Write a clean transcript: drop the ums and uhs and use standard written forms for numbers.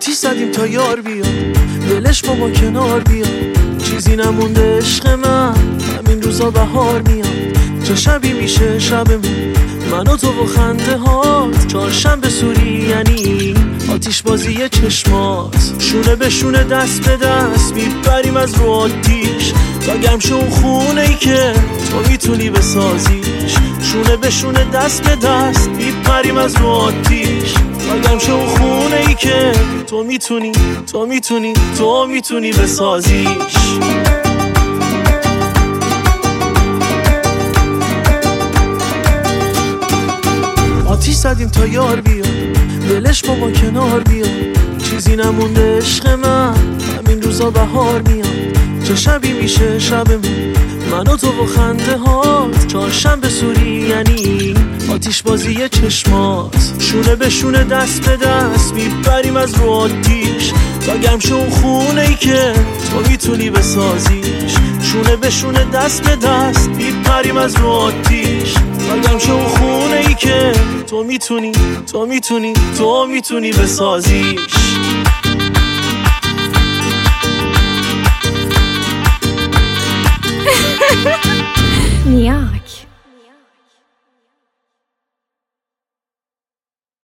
آتیش زدیم تا یار بیاد، دلش با ما کنار بیاد. چیزی نمونده عشق من، همین روزا بهار میاد. چه شبی میشه شبمون، من و تو و خنده هات. چهارشنبه سوری یعنی آتیش بازی چشمات. شونه به شونه دست به دست میپریم از رو آتیش، تا گرم شو اون خونه ای که تو میتونی بسازیش. شونه به شونه دست به دست میپریم از رو آتیش، تا گرم شو اون خونه ای که تو میتونی بسازیش. آتیش زدیم تا یار بیاد، دلش با ما کنار بیاد. چیزی نمونده عشق من، همین روزا بهار میاد. چه شبی میشه شبمون، من و تو و خنده هات. چهارشنبه سوری یعنی آتیش بازی چشمات. شونه به شونه دست به دست میپریم از رو آتیش، تا گرم شو اون خونه ای که تو میتونی بسازیش. شونه به شونه دست به دست میپریم از رو آتیش، تا گرم شو اون خونه ای که تو میتونی بسازیش.